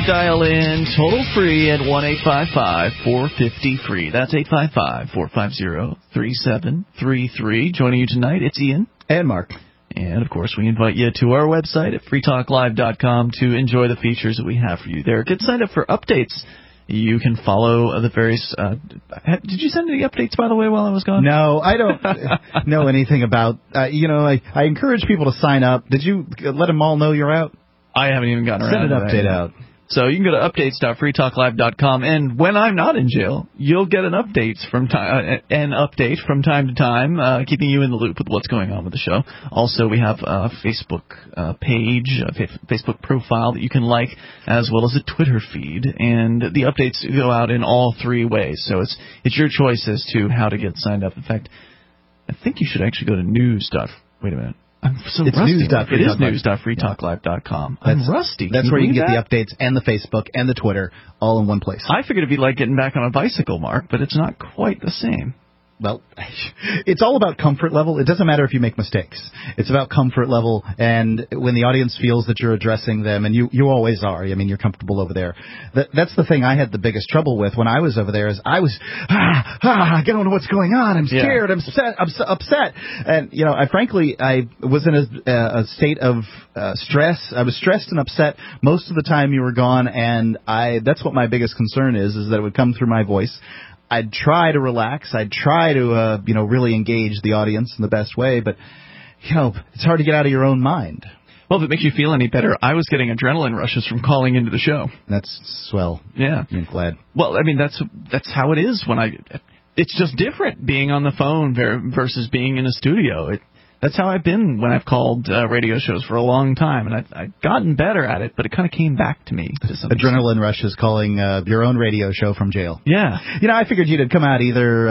dial in total free at 1-855-450-FREE. That's 855-450-3733. Joining you tonight, it's Ian. And Mark. And, of course, we invite you to our website at freetalklive.com to enjoy the features that we have for you there. Get signed up for updates. You can follow the various... did you send any updates, by the way, while I was gone? No, I don't know anything about... I encourage people to sign up. Did you let them all know you're out? I haven't even gotten around to that. Send an update out. So you can go to updates.freetalklive.com, and when I'm not in jail, you'll get an update from time to time, keeping you in the loop with what's going on with the show. Also, we have a Facebook page, a Facebook profile that you can like, as well as a Twitter feed, and the updates go out in all three ways. So it's your choice as to how to get signed up. In fact, I think you should actually go to news. Wait a minute. I'm so it's rusty. It is news.freetalklive.com. I'm rusty. That's where you can get the updates and the Facebook and the Twitter all in one place. I figured it'd be like getting back on a bicycle, Mark, but it's not quite the same. Well, it's all about comfort level. It doesn't matter if you make mistakes. It's about comfort level, and when the audience feels that you're addressing them, and you always are. I mean, you're comfortable over there. That's the thing I had the biggest trouble with when I was over there is I was, I don't know what's going on. I'm scared. Yeah. I'm upset. And, I was in a state of stress. I was stressed and upset most of the time you were gone, and that's what my biggest concern is that it would come through my voice. I'd try to relax. I'd try to, really engage the audience in the best way. But, it's hard to get out of your own mind. Well, if it makes you feel any better, I was getting adrenaline rushes from calling into the show. That's swell. Yeah. I'm glad. Well, I mean, that's how it is it's just different being on the phone versus being in a studio. That's how I've been when I've called radio shows for a long time, and I've gotten better at it, but it kind of came back to me. Adrenaline rushes calling your own radio show from jail. Yeah. I figured you'd come out either,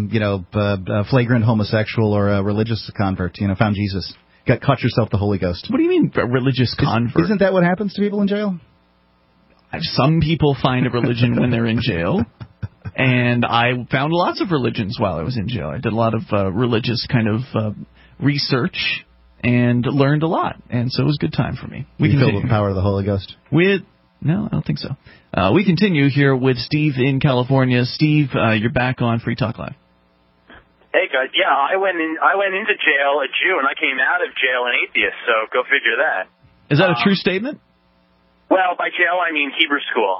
a flagrant homosexual or a religious convert, found Jesus. Caught yourself the Holy Ghost. What do you mean, a religious convert? Isn't that what happens to people in jail? Some people find a religion when they're in jail. And I found lots of religions while I was in jail. I did a lot of religious kind of research and learned a lot, and so it was a good time for me. We filled with the power of the Holy Ghost? No, I don't think so. We continue here with Steve in California. Steve, you're back on Free Talk Live. Hey guys, yeah, I went into jail a Jew, and I came out of jail an atheist. So go figure that. Is that a true statement? Well, by jail I mean Hebrew school.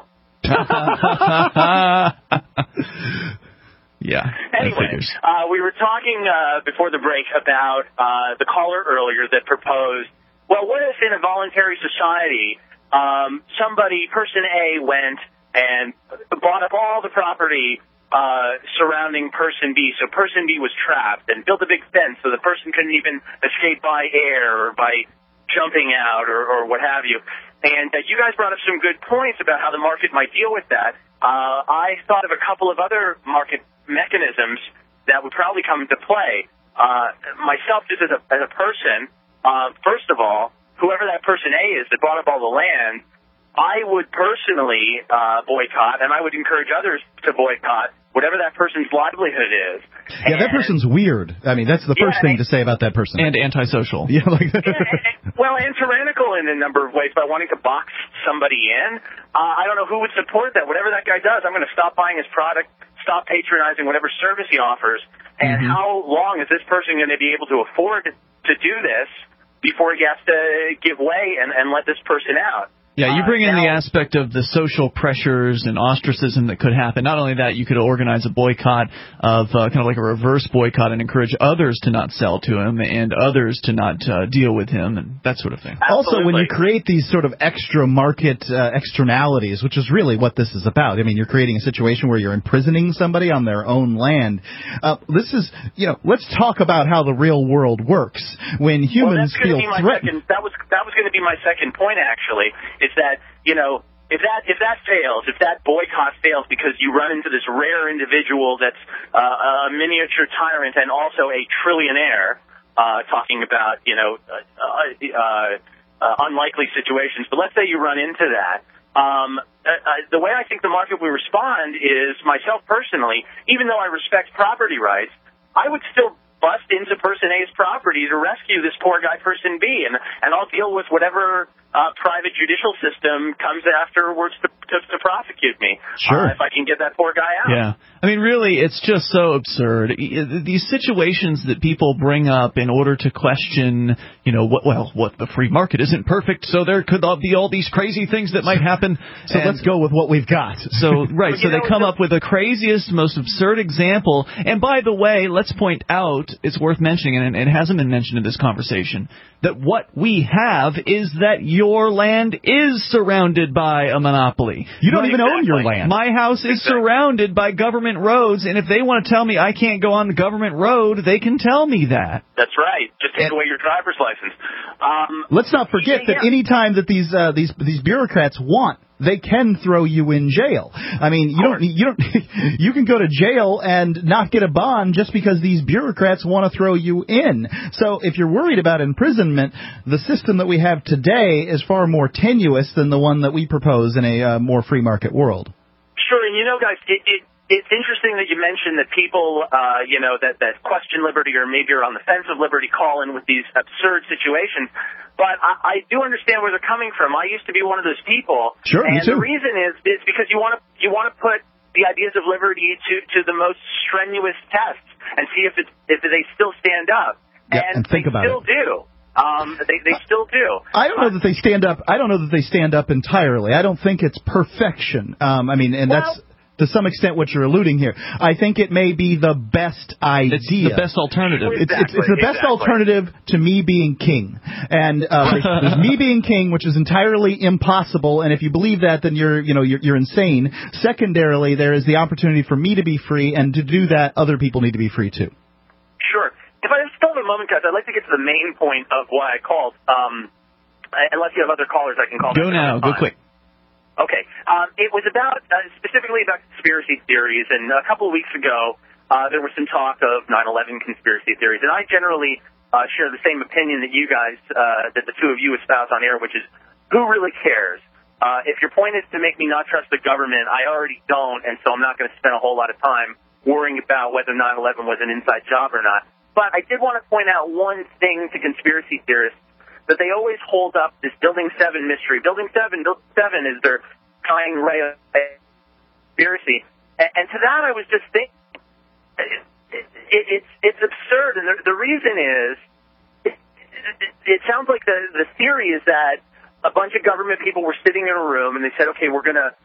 Yeah. Anyway, we were talking before the break about the caller earlier that proposed, well, what if in a voluntary society person A went and bought up all the property surrounding person B, so person B was trapped, and built a big fence so the person couldn't even escape by air or by jumping out or what have you. And you guys brought up some good points about how the market might deal with that. I thought of a couple of other market mechanisms that would probably come into play. Myself, just as a person, first of all, whoever that person A is that bought up all the land, I would personally boycott, and I would encourage others to boycott whatever that person's livelihood is. Yeah, that person's weird. I mean, that's the first thing to say about that person. And antisocial. Yeah, like that. And tyrannical in a number of ways by wanting to box somebody in. I don't know who would support that. Whatever that guy does, I'm going to stop buying his product, stop patronizing whatever service he offers. And how long is this person going to be able to afford to do this before he has to give way and let this person out? Yeah, you bring in the aspect of the social pressures and ostracism that could happen. Not only that, you could organize a boycott of kind of like a reverse boycott and encourage others to not sell to him and others to not deal with him and that sort of thing. Absolutely. Also, when you create these sort of extra market externalities, which is really what this is about. I mean, you're creating a situation where you're imprisoning somebody on their own land. This is, let's talk about how the real world works. When humans feel threatened. That was going to be my second point, actually. Is that, if that fails, if that boycott fails because you run into this rare individual that's a miniature tyrant and also a trillionaire, talking about, unlikely situations, but let's say you run into that, the way I think the market will respond is, myself personally, even though I respect property rights, I would still bust into person A's property to rescue this poor guy, person B, and I'll deal with whatever private judicial system comes afterwards to prosecute me. Sure. If I can get that poor guy out. Yeah. I mean, really, it's just so absurd. These situations that people bring up in order to question, what the free market isn't perfect, so there could be all these crazy things that might happen. So let's go with what we've got. So they come up with the craziest, most absurd example. And by the way, let's point out, it's worth mentioning, and it hasn't been mentioned in this conversation, that what we have is that your land is surrounded by a monopoly. You don't even own your land. My house is surrounded by government roads, and if they want to tell me I can't go on the government road, they can tell me that. That's right. Just take away your driver's license. Let's not forget that any time that these bureaucrats want, they can throw you in jail. I mean, you can go to jail and not get a bond just because these bureaucrats want to throw you in. So if you're worried about imprisonment, the system that we have today is far more tenuous than the one that we propose in a more free market world. Sure, and guys, it's interesting that you mentioned that people, that question liberty or maybe are on the fence of liberty call in with these absurd situations. But I do understand where they're coming from. I used to be one of those people. Sure, and me too. The reason is because you want to put the ideas of liberty to the most strenuous tests and see if they still stand up. Yeah, and think about it. They still do. I don't know that they stand up. I don't know that they stand up entirely. I don't think it's perfection. That's to some extent what you're alluding here. I think it may be the best idea. It's the best alternative. It's the best alternative to me being king. And there's me being king, which is entirely impossible. And if you believe that, then you're insane. Secondarily, there is the opportunity for me to be free, and to do that, other people need to be free too. Sure. If I still have a moment, guys, I'd like to get to the main point of why I called. Unless you have other callers, I can call. Go now. Go quick. Okay. It was specifically about conspiracy theories, and a couple of weeks ago, there was some talk of 9/11 conspiracy theories, and I generally share the same opinion that you guys, that the two of you espouse on air, which is, who really cares? If your point is to make me not trust the government, I already don't, and so I'm not going to spend a whole lot of time worrying about whether 9/11 was an inside job or not. But I did want to point out one thing to conspiracy theorists, that they always hold up this Building 7 mystery. Building 7 is their tying ray of conspiracy. And to that I was just thinking, it's absurd. And the reason is, it sounds like the theory is that a bunch of government people were sitting in a room and they said, okay, we're going to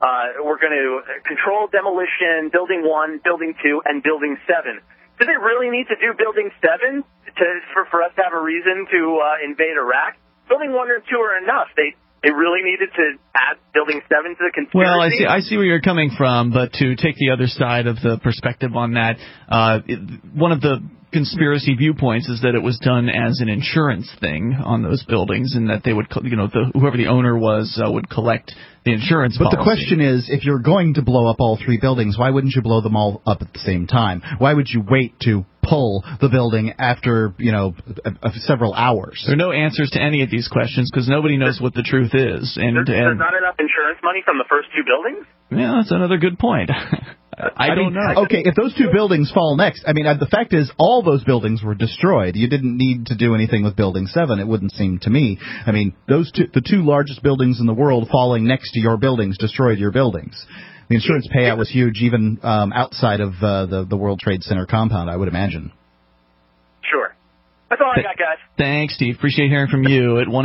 control demolition, Building 1, Building 2, and Building 7. Do they really need to do Building 7 for us to have a reason to invade Iraq? Building 1 or 2 are enough. They really needed to add Building 7 to the conspiracy. Well, I see where you're coming from, but to take the other side of the perspective on that, one of the conspiracy viewpoints is that it was done as an insurance thing on those buildings, and that they would, whoever the owner was would collect the insurance policy. But the question is, if you're going to blow up all three buildings, why wouldn't you blow them all up at the same time? Why would you wait to pull the building after, several hours? There are no answers to any of these questions because nobody knows what the truth is. And there's not enough insurance money from the first two buildings? Yeah, that's another good point. I don't know. Okay, if those two buildings fall next, the fact is all those buildings were destroyed. You didn't need to do anything with Building 7, it wouldn't seem to me. The two largest buildings in the world falling next to your buildings destroyed your buildings. The insurance payout was huge, even outside of the World Trade Center compound, I would imagine. Sure. That's all I got, guys. Thanks, Steve. Appreciate hearing from you at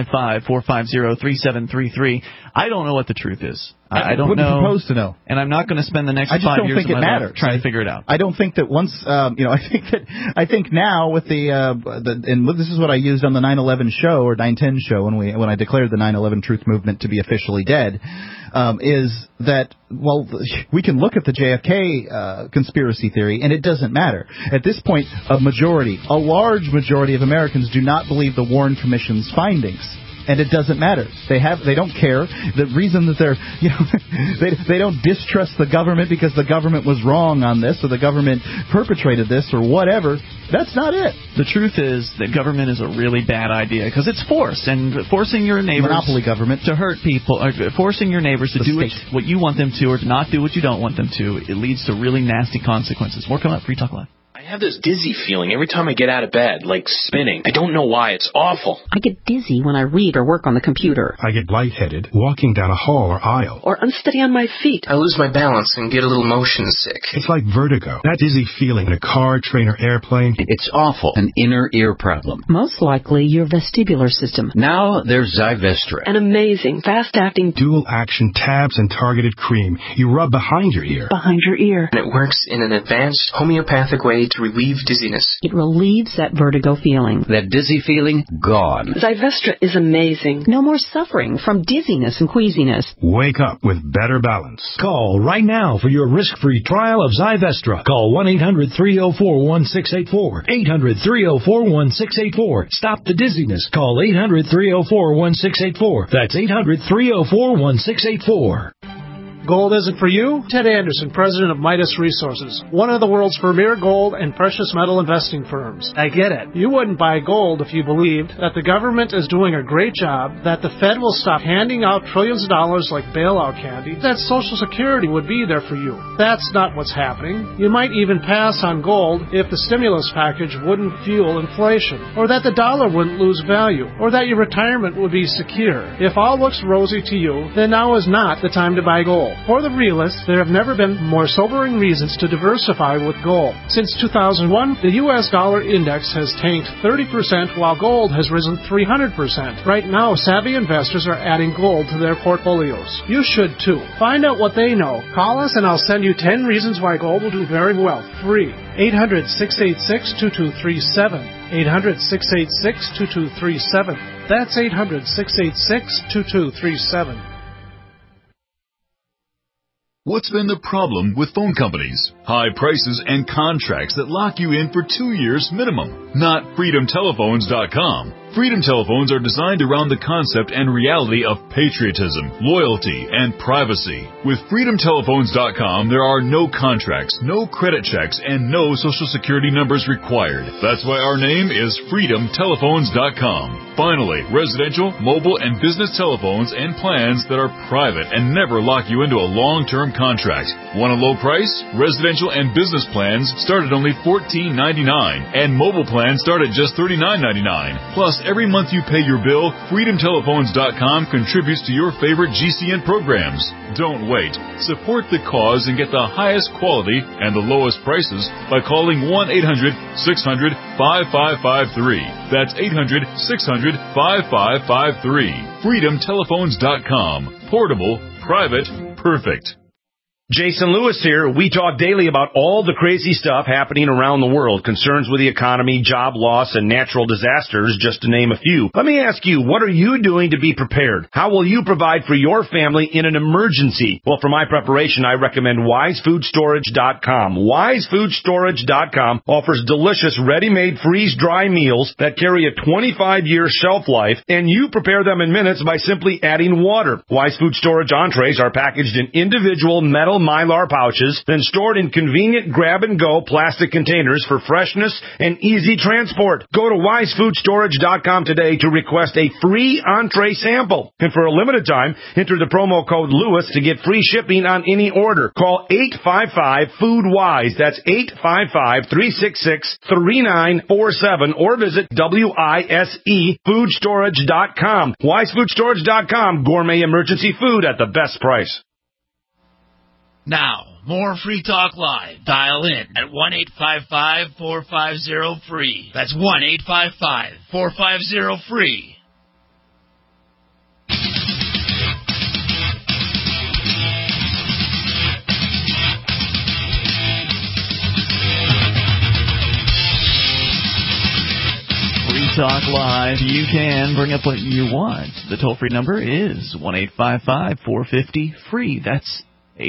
1-855-450-3733. I don't know what the truth is. I don't know. Propose to know. And I'm not going to spend the next 5 years of my life trying to figure it out. I don't think that once, I think now with and this is what I used on the 9/11 show or 9/10 show when I declared the 9/11 Truth Movement to be officially dead, is that, we can look at the JFK conspiracy theory and it doesn't matter. At this point, a large majority of Americans do not believe the Warren Commission's findings. And it doesn't matter. They don't care. The reason that they don't distrust the government because the government was wrong on this or the government perpetrated this or whatever. That's not it. The truth is that government is a really bad idea because it's force, and forcing your neighbors monopoly government to hurt people, forcing your neighbors to do what you want them to or to not do what you don't want them to, it leads to really nasty consequences. More coming up. Free Talk Live. have this dizzy feeling every time I get out of bed, like spinning. I don't know why. It's awful. I get dizzy when I read or work on the computer. I get lightheaded walking down a hall or aisle. Or unsteady on my feet. I lose my balance and get a little motion sick. It's like vertigo. That dizzy feeling in a car, train, or airplane. It's awful. An inner ear problem. Most likely your vestibular system. Now there's Zyvestra. An amazing, fast-acting, dual-action tabs and targeted cream. You rub behind your ear. Behind your ear. And it works in an advanced homeopathic way to relieve dizziness. It relieves that vertigo feeling. That dizzy feeling, gone. Zyvestra is amazing. No more suffering from dizziness and queasiness. Wake up with better balance. Call right now for your risk-free trial of Zyvestra. Call 1-800-304-1684. 800-304-1684. Stop the dizziness. Call 800-304-1684. That's 800-304-1684. Gold isn't for you? Ted Anderson, president of Midas Resources, one of the world's premier gold and precious metal investing firms. I get it. You wouldn't buy gold if you believed that the government is doing a great job, that the Fed will stop handing out trillions of dollars like bailout candy, that Social Security would be there for you. That's not what's happening. You might even pass on gold if the stimulus package wouldn't fuel inflation, or that the dollar wouldn't lose value, or that your retirement would be secure. If all looks rosy to you, then now is not the time to buy gold. For the realists, there have never been more sobering reasons to diversify with gold. Since 2001, the U.S. dollar index has tanked 30% while gold has risen 300%. Right now, savvy investors are adding gold to their portfolios. You should too. Find out what they know. Call us and I'll send you 10 reasons why gold will do very well. Free. 800-686-2237. 800-686-2237. That's 800-686-2237. What's been the problem with phone companies? High prices and contracts that lock you in for 2 years minimum. Not FreedomTelephones.com. Freedom Telephones are designed around the concept and reality of patriotism, loyalty, and privacy. With FreedomTelephones.com, there are no contracts, no credit checks, and no Social Security numbers required. That's why our name is FreedomTelephones.com. Finally, residential, mobile, and business telephones and plans that are private and never lock you into a long-term contract. Want a low price? Residential and business plans start at only $14.99, and mobile plans start at just $39.99. Plus, every month you pay your bill, FreedomTelephones.com contributes to your favorite GCN programs. Don't wait. Support the cause and get the highest quality and the lowest prices by calling 1-800-600-5553. That's 800-600-5553. FreedomTelephones.com. Portable, private, perfect. Jason Lewis here. We talk daily about all the crazy stuff happening around the world, concerns with the economy, job loss, and natural disasters, just to name a few. Let me ask you, what are you doing to be prepared? How will you provide for your family in an emergency? Well, for my preparation, I recommend WiseFoodStorage.com. WiseFoodStorage.com offers delicious, ready-made, freeze-dry meals that carry a 25-year shelf life, and you prepare them in minutes by simply adding water. Wise Food Storage entrees are packaged in individual metal Mylar pouches, then stored in convenient grab-and-go plastic containers for freshness and easy transport. Go to WiseFoodStorage.com today to request a free entree sample. And for a limited time, enter the promo code Lewis to get free shipping on any order. Call 855-FOOD-WISE. That's 855-366-3947 or visit WISEFoodstorage.com. WiseFoodStorage.com. Gourmet emergency food at the best price. Now, more Free Talk Live. Dial in at 1-855-450-FREE. That's 1-855-450-FREE. Free Talk Live. You can bring up what you want. The toll-free number is 1-855-450-FREE. That's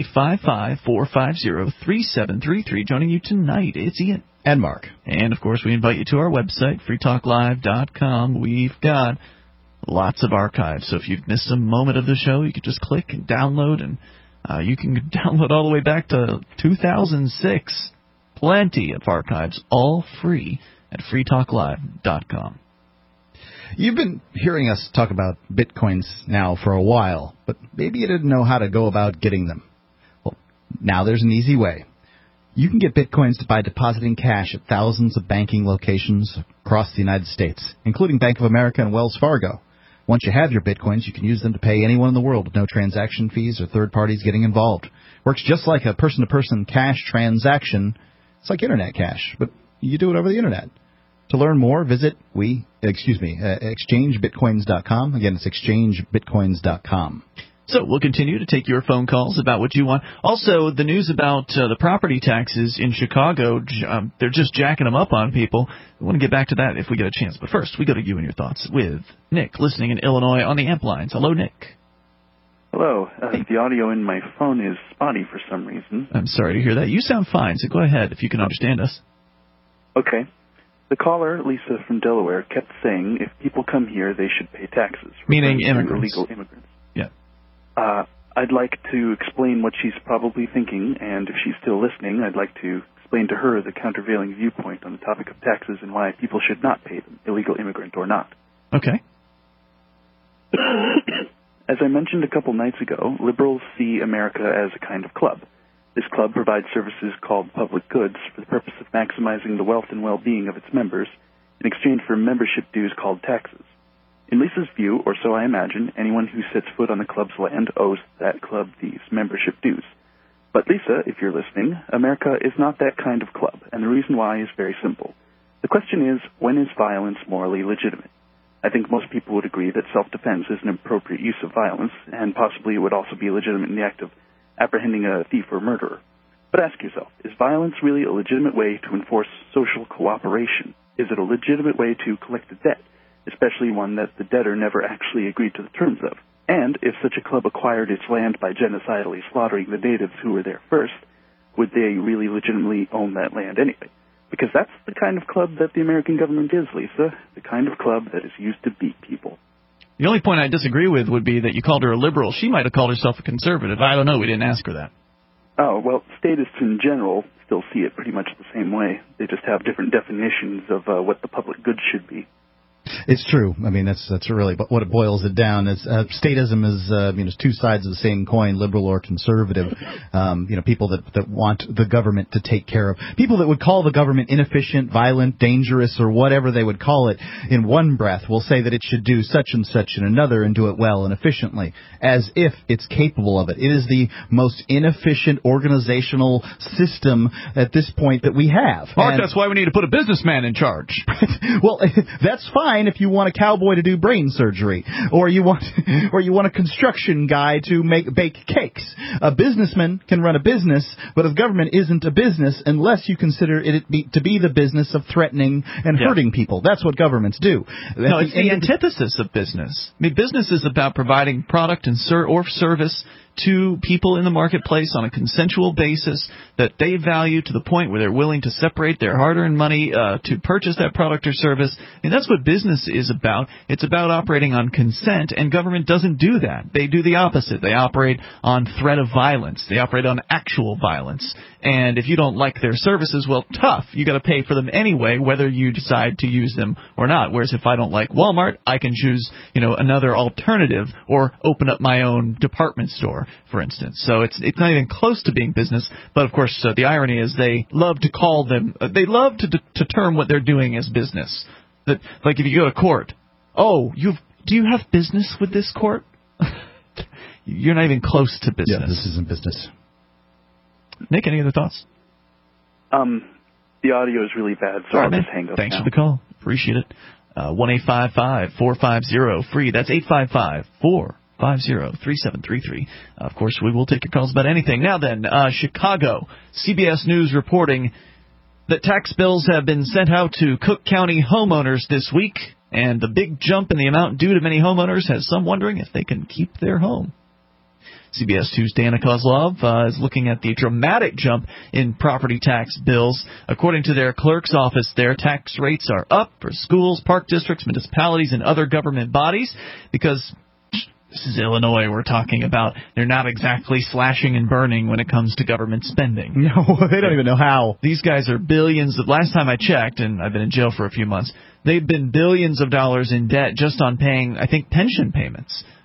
855-450-3733. Joining you tonight, it's Ian. And Mark. And, of course, we invite you to our website, freetalklive.com. We've got lots of archives. So if you've missed a moment of the show, you can just click and download. And you can download all the way back to 2006. Plenty of archives, all free at freetalklive.com. You've been hearing us talk about Bitcoins now for a while, but maybe you didn't know how to go about getting them. Well, now there's an easy way. You can get Bitcoins by depositing cash at thousands of banking locations across the United States, including Bank of America and Wells Fargo. Once you have your Bitcoins, you can use them to pay anyone in the world with no transaction fees or third parties getting involved. Works just like a person-to-person cash transaction. It's like Internet cash, but you do it over the Internet. To learn more, visit exchangebitcoins.com. Again, it's exchangebitcoins.com. So we'll continue to take your phone calls about what you want. Also, the news about the property taxes in Chicago, they're just jacking them up on people. We want to get back to that if we get a chance. But first, we go to you and your thoughts with Nick, listening in Illinois on the amp lines. Hello, Nick. Hello. The audio in my phone is spotty for some reason. I'm sorry to hear that. You sound fine, so go ahead if you can understand us. Okay. The caller, Lisa from Delaware, kept saying if people come here, they should pay taxes. Meaning immigrants. Illegal immigrants. Yeah. I'd like to explain what she's probably thinking, and if she's still listening, I'd like to explain to her the countervailing viewpoint on the topic of taxes and why people should not pay them, illegal immigrant or not. Okay. As I mentioned a couple nights ago, liberals see America as a kind of club. This club provides services called public goods for the purpose of maximizing the wealth and well-being of its members in exchange for membership dues called taxes. In Lisa's view, or so I imagine, anyone who sets foot on the club's land owes that club these membership dues. But Lisa, if you're listening, America is not that kind of club, and the reason why is very simple. The question is, when is violence morally legitimate? I think most people would agree that self-defense is an appropriate use of violence, and possibly it would also be legitimate in the act of apprehending a thief or murderer. But ask yourself, is violence really a legitimate way to enforce social cooperation? Is it a legitimate way to collect a debt, especially one that the debtor never actually agreed to the terms of? And if such a club acquired its land by genocidally slaughtering the natives who were there first, would they really legitimately own that land anyway? Because that's the kind of club that the American government is, Lisa, the kind of club that is used to beat people. The only point I disagree with would be that you called her a liberal. She might have called herself a conservative. I don't know. We didn't ask her that. Oh, well, statists in general still see it pretty much the same way. They just have different definitions of what the public good should be. It's true. I mean, that's really what it boils it down. Is statism is it's two sides of the same coin, liberal or conservative. People that want the government to take care of, people that would call the government inefficient, violent, dangerous, or whatever they would call it in one breath will say that it should do such and such in another and do it well and efficiently, as if it's capable of it. It is the most inefficient organizational system at this point that we have. Mark, that's why we need to put a businessman in charge. Well, that's fine if you want a cowboy to do brain surgery, or you want a construction guy to bake cakes. A businessman can run a business, but a government isn't a business unless you consider it to be the business of threatening and hurting people. That's what governments do. No, it's the antithesis of business. I mean, business is about providing product and or service to people in the marketplace on a consensual basis that they value to the point where they're willing to separate their hard-earned money to purchase that product or service. And that's what business is about. It's about operating on consent, and government doesn't do that. They do the opposite. They operate on threat of violence. They operate on actual violence. And if you don't like their services, well, tough. You got to pay for them anyway, whether you decide to use them or not. Whereas if I don't like Walmart, I can choose, another alternative or open up my own department store, for instance. So it's not even close to being business. But of course, the irony is they love to call them. They love to term what they're doing as business. That, like if you go to court, do you have business with this court? You're not even close to business. Yeah, this isn't business. Nick, any other thoughts? The audio is really bad, so I'll just hang up. Thanks now. for the call. Appreciate it. 1-855-450-FREE. That's 855-450-3733. Of course, we will take your calls about anything. Now then, Chicago. CBS News reporting that tax bills have been sent out to Cook County homeowners this week, and the big jump in the amount due to many homeowners has some wondering if they can keep their home. CBS 2's Dana Kozlov is looking at the dramatic jump in property tax bills. According to their clerk's office, their tax rates are up for schools, park districts, municipalities, and other government bodies because this is Illinois we're talking about. They're not exactly slashing and burning when it comes to government spending. No, they don't even know how. These guys are billions of... Last time I checked, and I've been in jail for a few months, they've been billions of dollars in debt just on paying, I think, pension payments.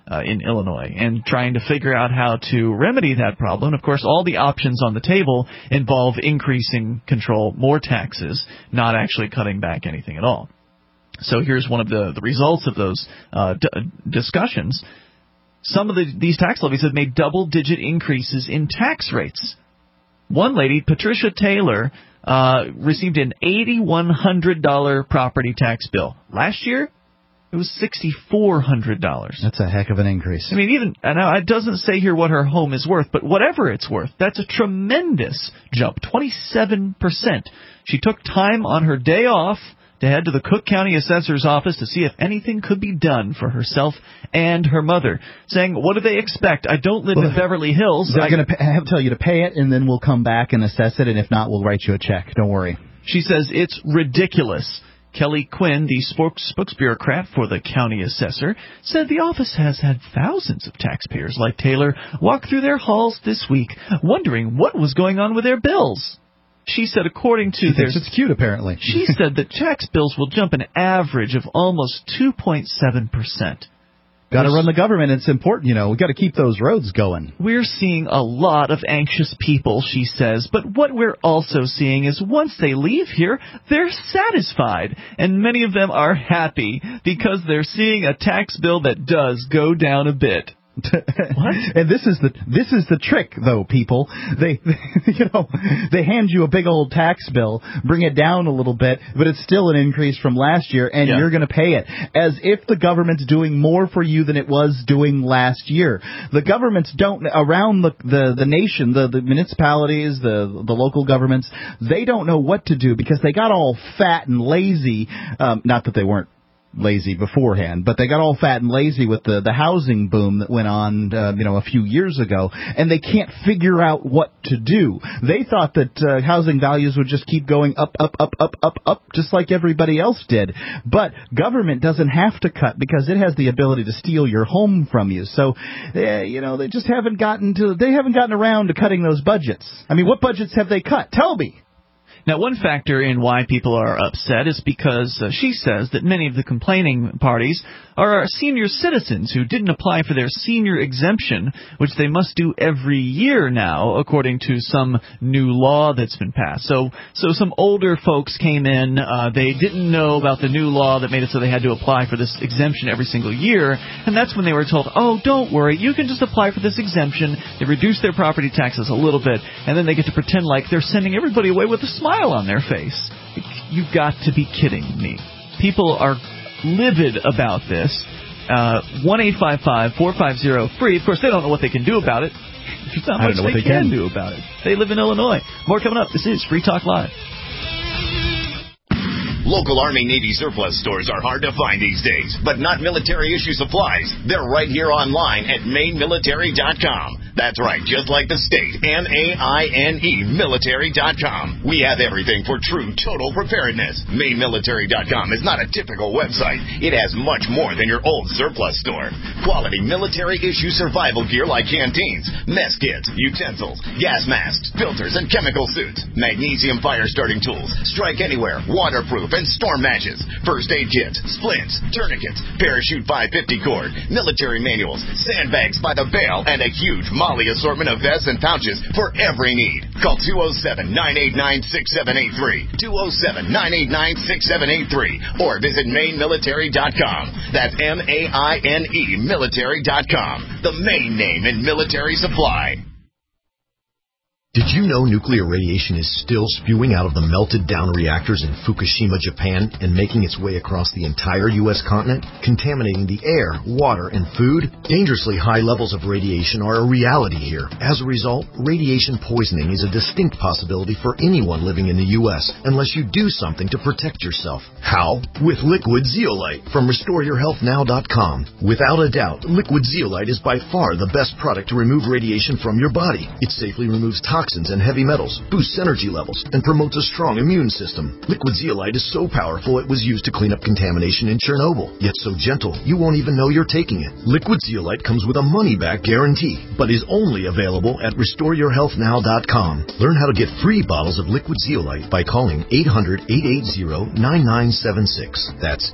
in Illinois, and trying to figure out how to remedy that problem. Of course, all the options on the table involve increasing control, more taxes, not actually cutting back anything at all. So here's one of the results of those discussions. Some of these tax levies have made double-digit increases in tax rates. One lady, Patricia Taylor, received an $8,100 property tax bill. Last year, it was $6,400. That's a heck of an increase. I mean, it doesn't say here what her home is worth, but whatever it's worth, that's a tremendous jump, 27%. She took time on her day off to head to the Cook County Assessor's Office to see if anything could be done for herself and her mother, saying, what do they expect? I don't live in Beverly Hills. They're going to tell you to pay it, and then we'll come back and assess it, and if not, we'll write you a check. Don't worry. She says it's ridiculous. Kelly Quinn, the spokesbureaucrat for the county assessor, said the office has had thousands of taxpayers like Taylor walk through their halls this week, wondering what was going on with their bills. She said, according to she thinks it's cute, apparently. She said that tax bills will jump an average of almost 2.7%. Got to run the government. It's important, you know. We've got to keep those roads going. We're seeing a lot of anxious people, she says, but what we're also seeing is once they leave here, they're satisfied. And many of them are happy because they're seeing a tax bill that does go down a bit. What? And this is the trick, though, people. They hand you a big old tax bill, bring it down a little bit, but it's still an increase from last year, and you're going to pay it as if the government's doing more for you than it was doing last year. The governments don't around the nation, the municipalities, the local governments, they don't know what to do because they got all fat and lazy. Not that they weren't lazy beforehand, but they got all fat and lazy with the housing boom that went on a few years ago, and they can't figure out what to do. They thought that housing values would just keep going up, just like everybody else did. But government doesn't have to cut because it has the ability to steal your home from you. So they just haven't gotten around to cutting those budgets. I mean, what budgets have they cut? Tell me. Now, one factor in why people are upset is because she says that many of the complaining parties are senior citizens who didn't apply for their senior exemption, which they must do every year now, according to some new law that's been passed. So some older folks came in. They didn't know about the new law that made it so they had to apply for this exemption every single year, and that's when they were told, oh, don't worry, you can just apply for this exemption. They reduce their property taxes a little bit, and then they get to pretend like they're sending everybody away with a smile on their face. You've got to be kidding me. People are livid about this. 1-855-450-FREE. Of course, they don't know what they can do about it. There's not much they can do about it. They live in Illinois. More coming up. This is Free Talk Live. Local Army-Navy surplus stores are hard to find these days, but not military-issue supplies. They're right here online at MaineMilitary.com. That's right, just like the state, MAINE military.com. We have everything for true total preparedness. MaineMilitary.com is not a typical website. It has much more than your old surplus store. Quality military-issue survival gear like canteens, mess kits, utensils, gas masks, filters, and chemical suits, magnesium fire-starting tools, strike anywhere, waterproof, and storm matches, first aid kits, splints, tourniquets, parachute 550 cord, military manuals, sandbags by the bale, and a huge Molly assortment of vests and pouches for every need. Call 207-989-6783, 207-989-6783, or visit MaineMilitary.com. That's MAINE military.com, the main name in military supply. Did you know nuclear radiation is still spewing out of the melted down reactors in Fukushima, Japan, and making its way across the entire U.S. continent, contaminating the air, water, and food? Dangerously high levels of radiation are a reality here. As a result, radiation poisoning is a distinct possibility for anyone living in the U.S. unless you do something to protect yourself. How? With Liquid Zeolite from RestoreYourHealthNow.com. Without a doubt, Liquid Zeolite is by far the best product to remove radiation from your body. It safely removes toxins toxins and heavy metals, boosts energy levels, and promotes a strong immune system. Liquid zeolite is so powerful it was used to clean up contamination in Chernobyl, yet so gentle you won't even know you're taking it. Liquid zeolite comes with a money-back guarantee, but is only available at RestoreYourHealthNow.com. Learn how to get free bottles of liquid zeolite by calling 800-880-9976. That's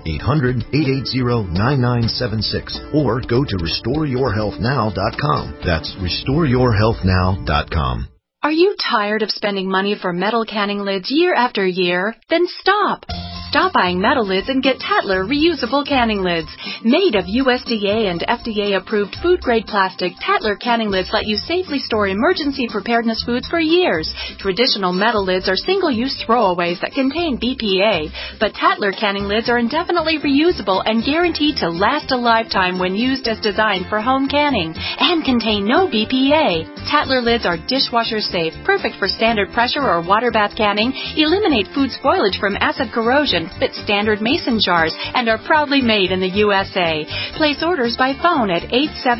800-880-9976. Or go to RestoreYourHealthNow.com. That's RestoreYourHealthNow.com. Are you tired of spending money for metal canning lids year after year? Then stop! Stop buying metal lids and get Tatler reusable canning lids. Made of USDA and FDA-approved food-grade plastic, Tatler canning lids let you safely store emergency preparedness foods for years. Traditional metal lids are single-use throwaways that contain BPA, but Tatler canning lids are indefinitely reusable and guaranteed to last a lifetime when used as designed for home canning and contain no BPA. Tatler lids are dishwasher safe, perfect for standard pressure or water bath canning, eliminate food spoilage from acid corrosion, fit standard mason jars, and are proudly made in the USA. Place orders by phone at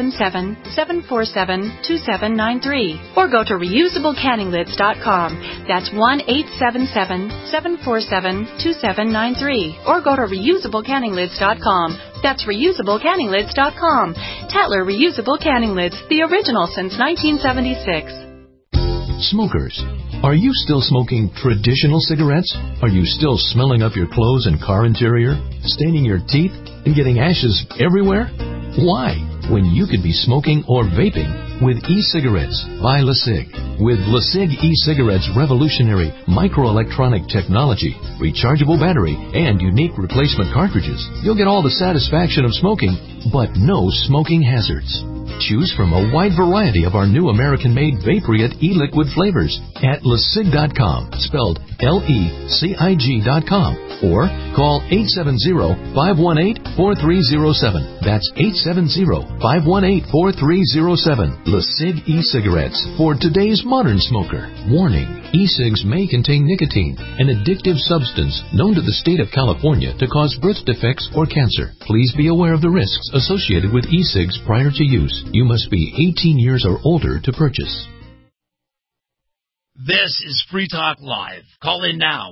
877-747-2793 or go to reusablecanninglids.com. That's 1-877-747-2793 or go to reusablecanninglids.com. That's reusablecanninglids.com. Tatler Reusable Canning Lids, the original since 1976. Smokers, are you still smoking traditional cigarettes? Are you still smelling up your clothes and car interior, staining your teeth, and getting ashes everywhere? Why, when you could be smoking or vaping with e-cigarettes by LeSig? With LeSig e-cigarettes' revolutionary microelectronic technology, rechargeable battery, and unique replacement cartridges, you'll get all the satisfaction of smoking, but no smoking hazards. Choose from a wide variety of our new American-made Vaporite e-liquid flavors at LeSig.com, spelled LECIG.com, or call 870-518-4307. That's 870-518-4307. LeSig e-cigarettes for today's modern smoker. Warning, e-cigs may contain nicotine, an addictive substance known to the state of California to cause birth defects or cancer. Please be aware of the risks associated with e-cigs prior to use. You must be 18 years or older to purchase. This is Free Talk Live. Call in now,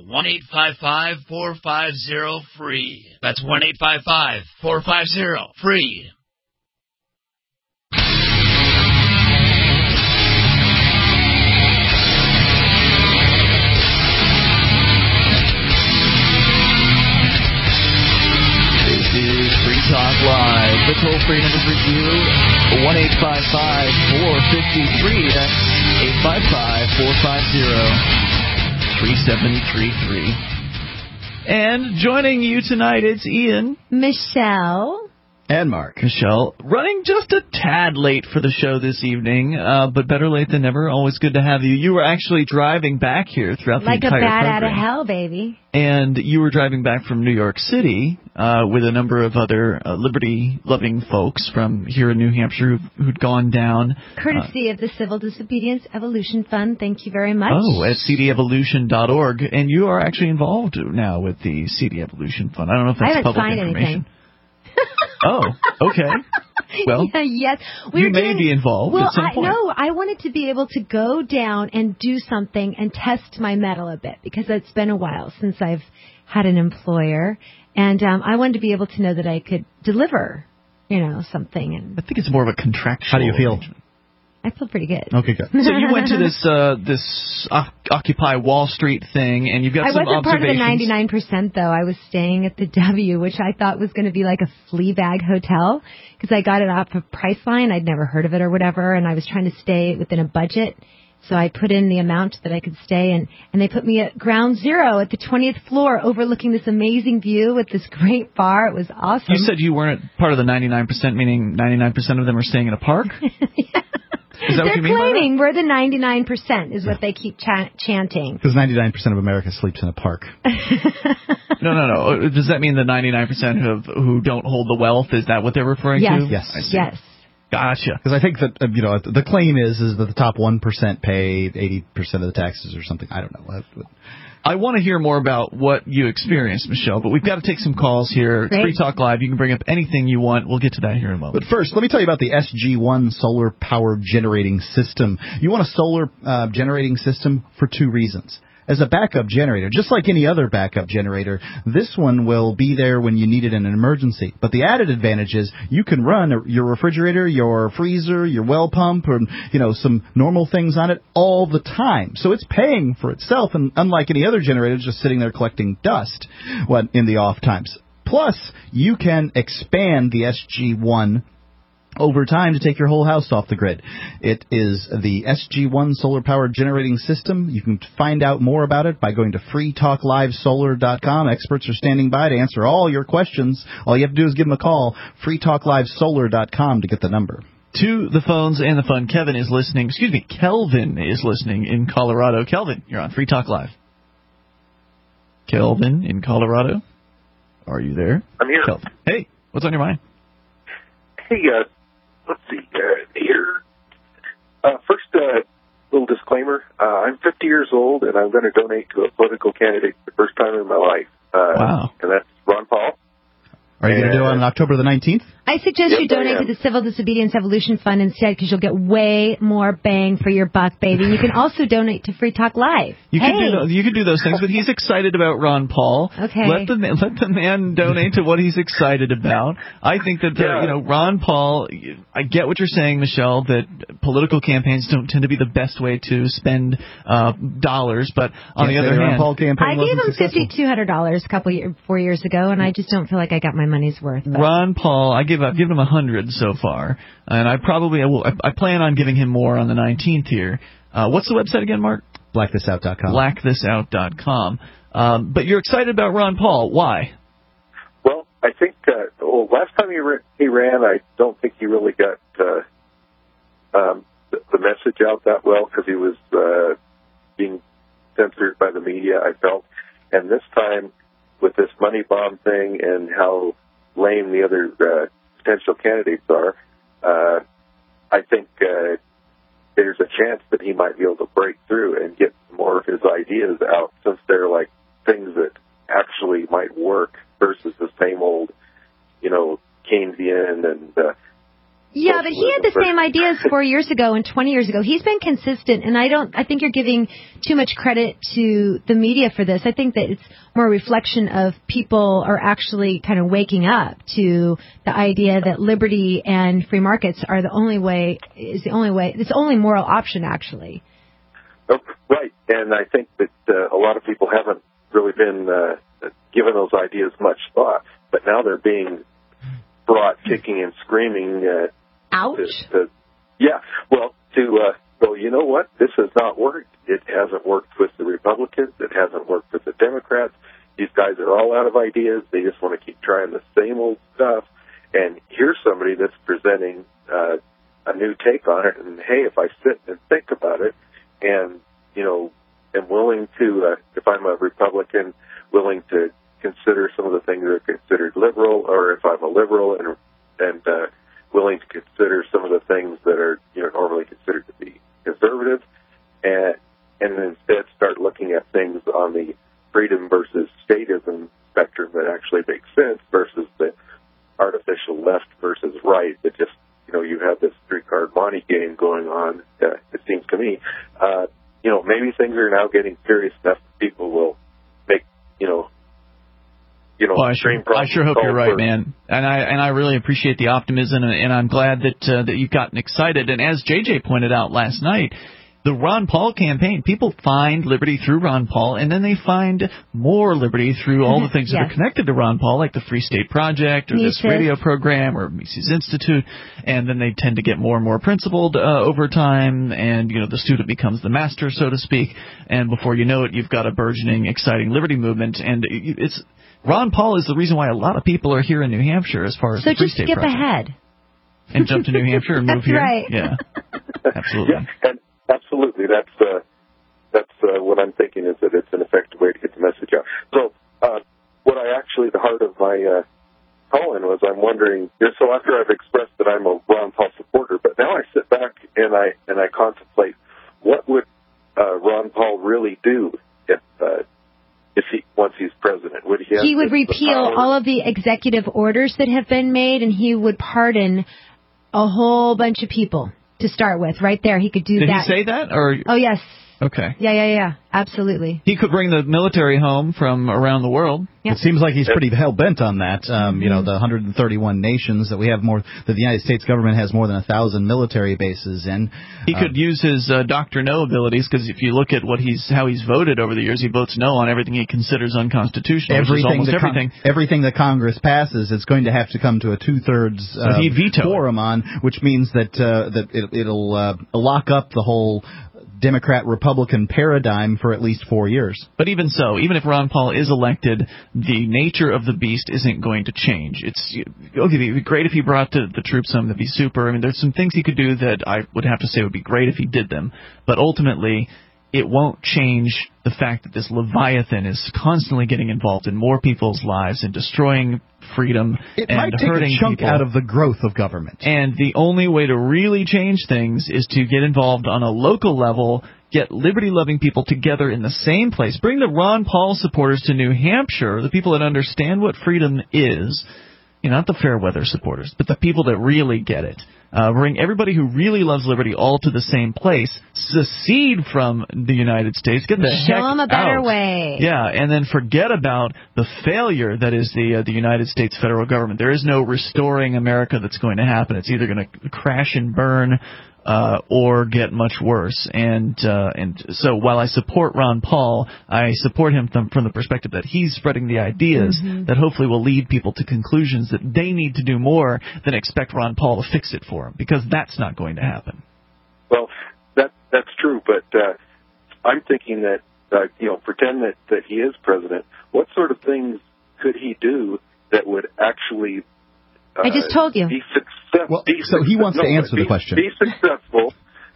1-855-450-FREE. That's 1-855-450-FREE. Talk Live. The toll-free number for you, 1-855-450-FREE. That's 855-450-3733. And joining you tonight, it's Ian, Michelle, and Mark. Michelle, running just a tad late for the show this evening, but better late than never. Always good to have you. You were actually driving back here throughout the entire program. Like a bat out of hell, baby. And you were driving back from New York City with a number of other liberty-loving folks from here in New Hampshire who'd gone down. Courtesy of the Civil Disobedience Evolution Fund. Thank you very much. Oh, at cdevolution.org. And you are actually involved now with the CD Evolution Fund. I don't know if that's public information. Anything. Oh, okay. Well, yes, you may be involved at some point. No, I wanted to be able to go down and do something and test my metal a bit because it's been a while since I've had an employer, and I wanted to be able to know that I could deliver, something. And I think it's more of a contractual. How do you feel? Arrangement. I feel pretty good. Okay, good. So you went to this Occupy Wall Street thing, and you've got some observations. I wasn't part of the 99%, though. I was staying at the W, which I thought was going to be like a flea bag hotel, because I got it off of Priceline. I'd never heard of it or whatever, and I was trying to stay within a budget. So I put in the amount that I could stay, and they put me at ground zero at the 20th floor overlooking this amazing view with this great bar. It was awesome. You said you weren't part of the 99%, meaning 99% of them are staying in a park? Yeah. Is that what you mean by that? They're claiming we're the 99% is what they keep chanting. Because 99% of America sleeps in a park. No. Does that mean the 99% who don't hold the wealth? Is that what they're referring to? Yes. I see. Yes. Gotcha. Because I think that the claim is that the top 1% pay 80% of the taxes or something. I don't know. I want to hear more about what you experienced, Michelle, but we've got to take some calls here. It's Free Talk Live. You can bring up anything you want. We'll get to that here in a moment. But first, let me tell you about the SG1 solar power generating system. You want a solar generating system for 2 reasons. As a backup generator, just like any other backup generator, this one will be there when you need it in an emergency. But the added advantage is you can run your refrigerator, your freezer, your well pump, or some normal things on it all the time. So it's paying for itself, and unlike any other generator, it's just sitting there collecting dust in the off times. Plus, you can expand the SG1 over time to take your whole house off the grid. It is the SG1 solar power generating system. You can find out more about it by going to freetalklivesolar.com. Experts are standing by to answer all your questions. All you have to do is give them a call, freetalklivesolar.com, to get the number. To the phones and the fun, Kelvin is listening in Colorado. Kelvin, you're on Free Talk Live. Kelvin in Colorado, are you there? I'm here. Kelvin. Hey, what's on your mind? Hey, let's see here. First, little disclaimer. I'm 50 years old, and I'm going to donate to a political candidate for the first time in my life. Wow. And that's Ron Paul. Are you going to do it on October the 19th? I suggest you donate to the Civil Disobedience Evolution Fund instead, because you'll get way more bang for your buck, baby. You can also donate to Free Talk Live. You can do those things, but he's excited about Ron Paul. Okay. Let the man donate to what he's excited about. I think that Ron Paul. I get what you're saying, Michelle, that political campaigns don't tend to be the best way to spend dollars. But on the other hand, Ron Paul campaign I gave him $5,200 4 years ago, and I just don't feel like I got my money's worth. But. Ron Paul, I've given him 100 so far, and I plan on giving him more on the 19th here. What's the website again, Mark? BlackThisOut.com. BlackThisOut.com. But you're excited about Ron Paul. Why? Well, I think last time he ran, I don't think he really got the message out that well, because he was being censored by the media, I felt. And this time, with this money bomb thing and how lame the other potential candidates are, I think there's a chance that he might be able to break through and get more of his ideas out, since they're like things that actually might work versus the same old, Keynesian and yeah, but he had the same ideas 4 years ago and 20 years ago. He's been consistent, and I think you're giving too much credit to the media for this. I think that it's more a reflection of people are actually kind of waking up to the idea that liberty and free markets are the only way. It's the only moral option, actually. Oh, right, and I think that a lot of people haven't really been given those ideas much thought, but now they're being brought kicking and screaming. Ouch. Well, you know what? This has not worked. It hasn't worked with the Republicans. It hasn't worked with the Democrats. These guys are all out of ideas. They just want to keep trying the same old stuff. And here's somebody that's presenting a new take on it. And, hey, if I sit and think about it and, am willing to, if I'm a Republican, willing to consider some of the things that are considered liberal, or if I'm a liberal and willing to consider some of the things that are normally considered to be conservative, and instead start looking at things on the freedom versus statism spectrum that actually makes sense, versus the artificial left versus right that just you have this three-card monte game going on. It seems to me, maybe things are now getting serious enough that people will make well, I sure hope you're right, man. And I really appreciate the optimism, and I'm glad that you've gotten excited. And as JJ pointed out last night, the Ron Paul campaign, people find liberty through Ron Paul, and then they find more liberty through all the things that are connected to Ron Paul, like the Free State Project or this radio program or Mises Institute, and then they tend to get more and more principled over time, and the student becomes the master, so to speak, and before you know it, you've got a burgeoning, exciting liberty movement, and it's Ron Paul is the reason why a lot of people are here in New Hampshire as far as the Free State Project. So just skip ahead. And jump to New Hampshire and move here? Right. Yeah, absolutely. Yeah, and absolutely. That's what I'm thinking, is that it's an effective way to get the message out. So the heart of my call-in was, I'm wondering, so after I've expressed that I'm a Ron Paul supporter, what would Ron Paul really do once he's president? Would he would repeal all of the executive orders that have been made, and he would pardon a whole bunch of people to start with. Right there, he could do that. Did he say that? Or oh yes. Okay. Yeah. Absolutely. He could bring the military home from around the world. It seems like he's pretty hell-bent on that. You know, the 131 nations that we have that the United States government has more than 1,000 military bases in. He could use his Dr. No abilities, because if you look at how he's voted over the years, he votes no on everything he considers unconstitutional. Everything that Congress passes, it's going to have to come to a two-thirds quorum on, which means that it'll lock up the whole Democrat-Republican paradigm for at least 4 years. But even so, even if Ron Paul is elected, the nature of the beast isn't going to change. It'd be great if he brought the troops home. That'd be super. I mean, there's some things he could do that I would have to say would be great if he did them. But ultimately, it won't change the fact that this Leviathan is constantly getting involved in more people's lives and destroying freedom and hurting people. It might take a chunk out of the growth of government. And the only way to really change things is to get involved on a local level, get liberty-loving people together in the same place. Bring the Ron Paul supporters to New Hampshire, the people that understand what freedom is. Not the fair weather supporters, but the people that really get it. Bring everybody who really loves liberty all to the same place. Secede from the United States. Get the heck out. Show them a better way. Yeah, and then forget about the failure that is the United States federal government. There is no restoring America that's going to happen. It's either going to crash and burn or get much worse. And so while I support Ron Paul, I support him from the perspective that he's spreading the ideas that hopefully will lead people to conclusions that they need to do more than expect Ron Paul to fix it for them, because that's not going to happen. Well, that's true, but I'm thinking that, pretend that he is president, what sort of things could he do that would actually I just told you. Be successful. So he wants to answer the question. Be successful,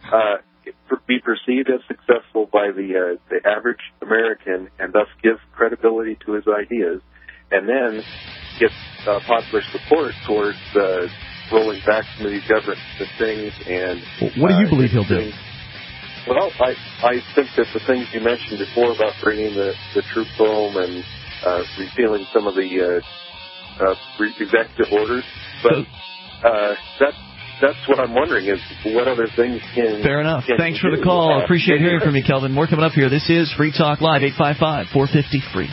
be perceived as successful by the average American, and thus give credibility to his ideas, and then get popular support towards rolling back some of these government things. And what do you believe he'll do? Well, I think that the things you mentioned before about bringing the troops home and repealing some of the executive orders, but that's what I'm wondering is what other things can. Fair enough. Thanks for the call. Appreciate hearing from you, Kelvin. More coming up here. This is Free Talk Live, 855-450-FREE.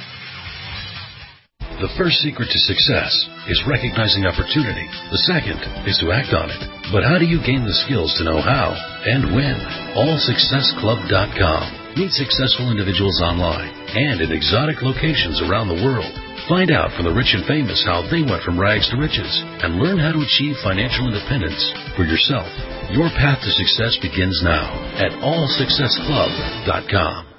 The first secret to success is recognizing opportunity. The second is to act on it. But how do you gain the skills to know how and when? AllSuccessClub.com. Meet successful individuals online and in exotic locations around the world. Find out from the rich and famous how they went from rags to riches and learn how to achieve financial independence for yourself. Your path to success begins now at AllSuccessClub.com.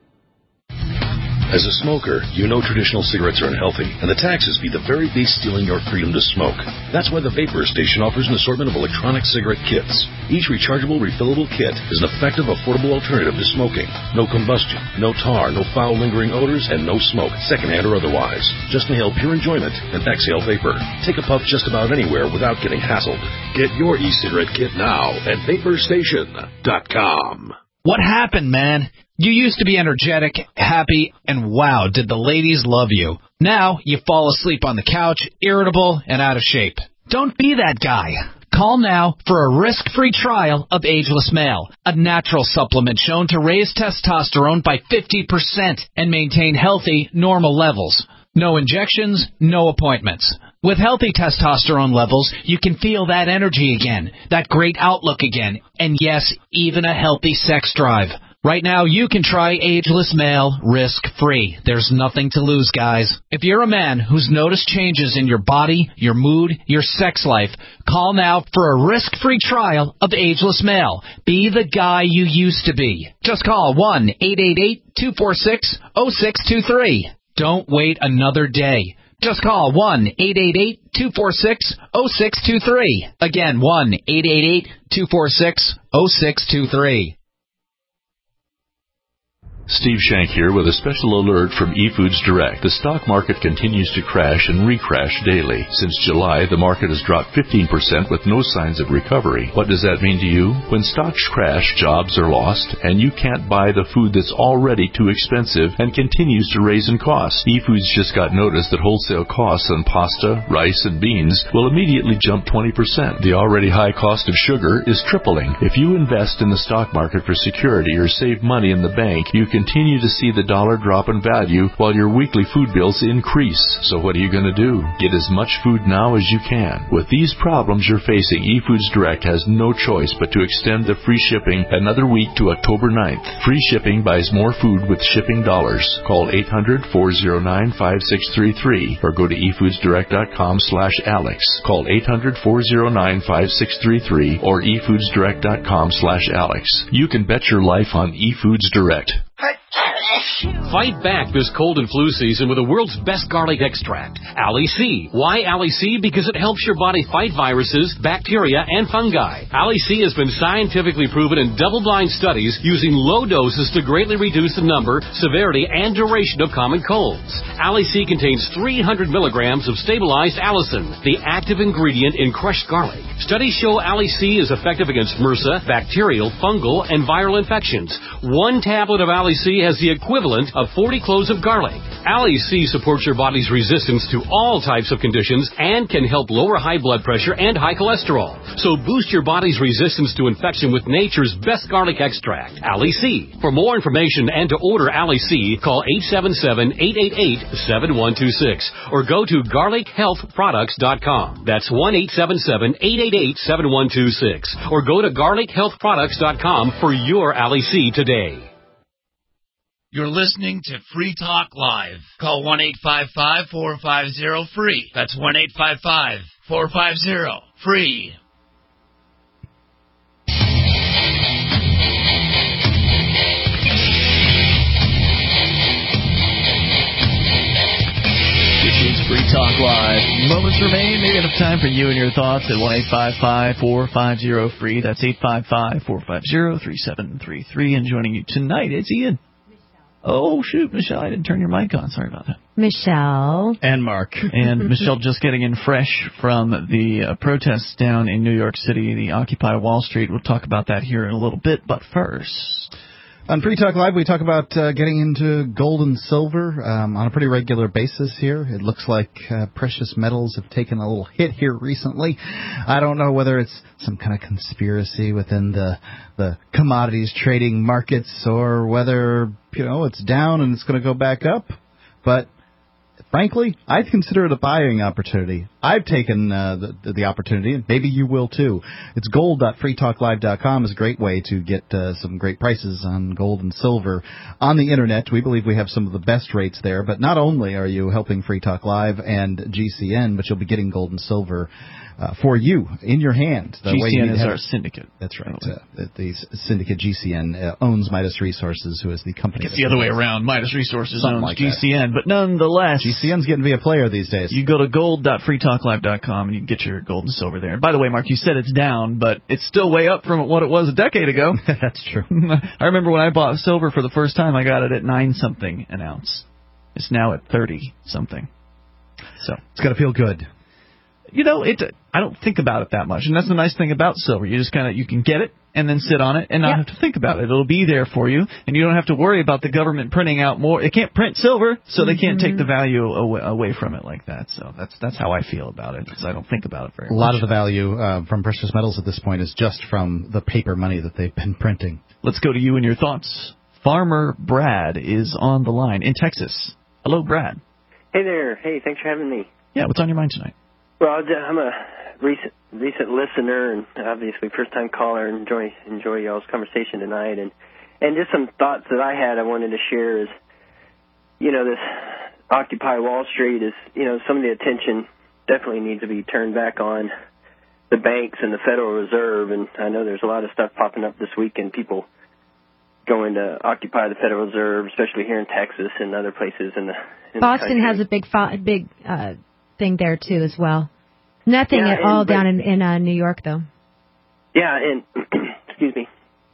As a smoker, you know traditional cigarettes are unhealthy, and the taxes be the very beast stealing your freedom to smoke. That's why the Vapor Station offers an assortment of electronic cigarette kits. Each rechargeable, refillable kit is an effective, affordable alternative to smoking. No combustion, no tar, no foul lingering odors, and no smoke, secondhand or otherwise. Just inhale pure enjoyment and exhale vapor. Take a puff just about anywhere without getting hassled. Get your e-cigarette kit now at VaporStation.com. What happened, man? You used to be energetic, happy, and wow, did the ladies love you. Now, you fall asleep on the couch, irritable, and out of shape. Don't be that guy. Call now for a risk-free trial of Ageless Male, a natural supplement shown to raise testosterone by 50% and maintain healthy, normal levels. No injections, no appointments. With healthy testosterone levels, you can feel that energy again, that great outlook again, and yes, even a healthy sex drive. Right now, you can try Ageless Male risk-free. There's nothing to lose, guys. If you're a man who's noticed changes in your body, your mood, your sex life, call now for a risk-free trial of Ageless Male. Be the guy you used to be. Just call 1-888-246-0623. Don't wait another day. Just call 1-888-246-0623. Again, 1-888-246-0623. Steve Shank here with a special alert from eFoods Direct. The stock market continues to crash and recrash daily. Since July, the market has dropped 15% with no signs of recovery. What does that mean to you? When stocks crash, jobs are lost, and you can't buy the food that's already too expensive and continues to raise in cost. eFoods just got notice that wholesale costs on pasta, rice, and beans will immediately jump 20%. The already high cost of sugar is tripling. If you invest in the stock market for security or save money in the bank, you continue to see the dollar drop in value while your weekly food bills increase. So what are you going to do? Get as much food now as you can. With these problems you're facing, eFoods Direct has no choice but to extend the free shipping another week to October 9th. Free shipping buys more food with shipping dollars. Call 800-409-5633 or go to efoodsdirect.com/Alex. Call 800-409-5633 or efoodsdirect.com/Alex. You can bet your life on eFoods Direct. Fight back this cold and flu season with the world's best garlic extract, Ali C. Why Ali C? Because it helps your body fight viruses, bacteria, and fungi. Ali C has been scientifically proven in double-blind studies using low doses to greatly reduce the number, severity, and duration of common colds. Ali C contains 300 milligrams of stabilized allicin, the active ingredient in crushed garlic. Studies show Ali C is effective against MRSA, bacterial, fungal, and viral infections. One tablet of Ali C has the equivalent of 40 cloves of garlic. Ali C supports your body's resistance to all types of conditions and can help lower high blood pressure and high cholesterol. So boost your body's resistance to infection with nature's best garlic extract, Ali C. For more information and to order Ali C, call 877-888-7126 or go to garlichealthproducts.com. That's 1-877-888-7126 or go to garlichealthproducts.com for your Ali C today. You're listening to Free Talk Live. Call 1-855-450-FREE. That's 1-855-450-FREE. This is Free Talk Live. Moments remain. Maybe enough time for you and your thoughts at 1-855-450-FREE. That's 855-450-3733. And joining you tonight, it's Ian. Oh, shoot, Michelle, I didn't turn your mic on. Sorry about that. Michelle. And Mark. And Michelle just getting in fresh from the protests down in New York City, the Occupy Wall Street. We'll talk about that here in a little bit, but first... On Free Talk Live, we talk about getting into gold and silver on a pretty regular basis here. It looks like precious metals have taken a little hit here recently. I don't know whether it's some kind of conspiracy within the commodities trading markets or whether, it's down and it's going to go back up. But frankly, I'd consider it a buying opportunity. I've taken the opportunity, and maybe you will too. It's gold.freetalklive.com is a great way to get some great prices on gold and silver on the Internet. We believe we have some of the best rates there. But not only are you helping Free Talk Live and GCN, but you'll be getting gold and silver for you in your hand. GCN is our syndicate. That's right. The syndicate GCN owns Midas Resources, who is the company. It's the other way around. Midas Resources owns like GCN, but nonetheless, GCN's getting to be a player these days. You go to gold.freetalklive.com and you can get your gold and silver there. And by the way, Mark, you said it's down, but it's still way up from what it was a decade ago. That's true. I remember when I bought silver for the first time, I got it at 9-something an ounce. It's now at 30-something. So it's got to feel good. I don't think about it that much, and that's the nice thing about silver. You just you can get it and then sit on it and not have to think about it. It'll be there for you, and you don't have to worry about the government printing out more. It can't print silver, so they can't take the value away from it like that. So that's how I feel about it, because I don't think about it very much. A lot of the value from precious metals at this point is just from the paper money that they've been printing. Let's go to you and your thoughts. Farmer Brad is on the line in Texas. Hello, Brad. Hey there. Hey, thanks for having me. Yeah, what's on your mind tonight? Well, I'm a recent listener and obviously first-time caller. Enjoy y'all's conversation tonight, and just some thoughts that I had I wanted to share is, this Occupy Wall Street is, some of the attention definitely needs to be turned back on the banks and the Federal Reserve, and I know there's a lot of stuff popping up this week and people going to occupy the Federal Reserve, especially here in Texas and other places in the Boston has a big thing there too as well. Nothing at all down in New York though. Yeah, and excuse me.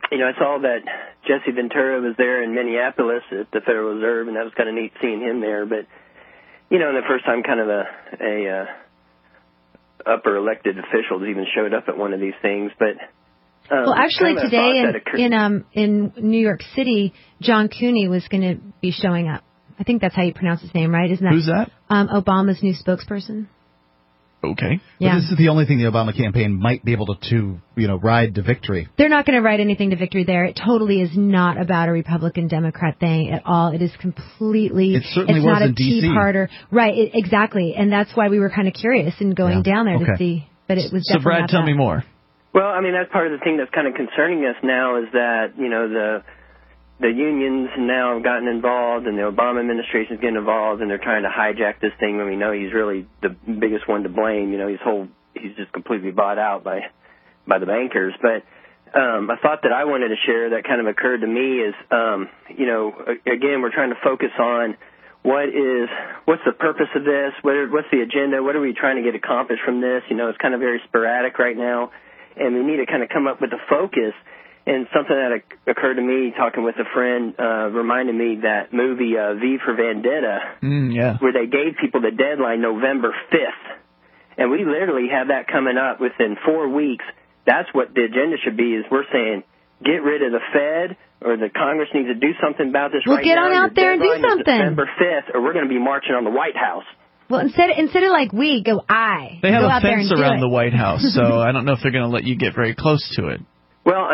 I saw that Jesse Ventura was there in Minneapolis at the Federal Reserve, and that was kind of neat seeing him there. But, the first time kind of a upper elected officials even showed up at one of these things. But well, actually kind of today in New York City, John Cooney was going to be showing up. I think that's how you pronounce his name, right? Isn't that who's that? Obama's new spokesperson. Okay. Yeah. But this is the only thing the Obama campaign might be able to ride to victory. They're not going to ride anything to victory there. It totally is not about a Republican-Democrat thing at all. It is completely... It certainly it's was not a in D.C. Tea-Parter. Right, exactly. And that's why we were kind of curious in going down there to see. But it was definitely So, Brad, not tell that. me more. Well, that's part of the thing that's kind of concerning us now is that, the unions now have gotten involved and the Obama administration is getting involved and they're trying to hijack this thing when we know he's really the biggest one to blame. He's just completely bought out by the bankers. But a thought that I wanted to share that kind of occurred to me is, again, we're trying to focus on what's the purpose of this? What's the agenda? What are we trying to get accomplished from this? It's kind of very sporadic right now, and we need to kind of come up with a focus. And something that occurred to me talking with a friend reminded me that movie V for Vendetta, where they gave people the deadline November 5th. And we literally have that coming up within 4 weeks. That's what the agenda should be, is we're saying get rid of the Fed, or the Congress needs to do something about this right now. Well, get on out there and do something. November 5th, or we're going to be marching on the White House. Well, instead of like we, go I. They have go a out there fence and do around it. the White House, so I don't know if they're going to let you get very close to it. Well,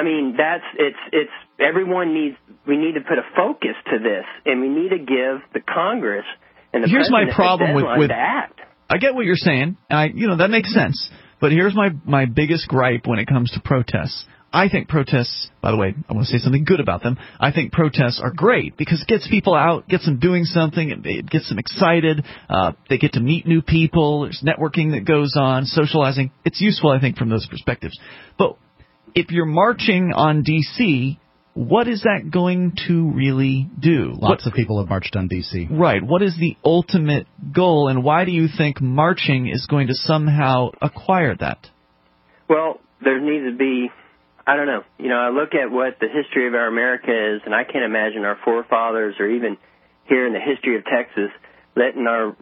we need to put a focus to this, and we need to give the Congress and the Here's my President problem a deadline with to act. I get what you're saying, and that makes sense. But here's my biggest gripe when it comes to protests. I think protests, by the way, I want to say something good about them. I think protests are great because it gets people out, gets them doing something, it gets them excited. They get to meet new people. There's networking that goes on, socializing. It's useful, I think, from those perspectives. But if you're marching on D.C., what is that going to really do? Lots of people have marched on D.C. Right. What is the ultimate goal, and why do you think marching is going to somehow acquire that? Well, there needs to be, I don't know. I look at what the history of our America is, and I can't imagine our forefathers, or even here in the history of Texas, letting our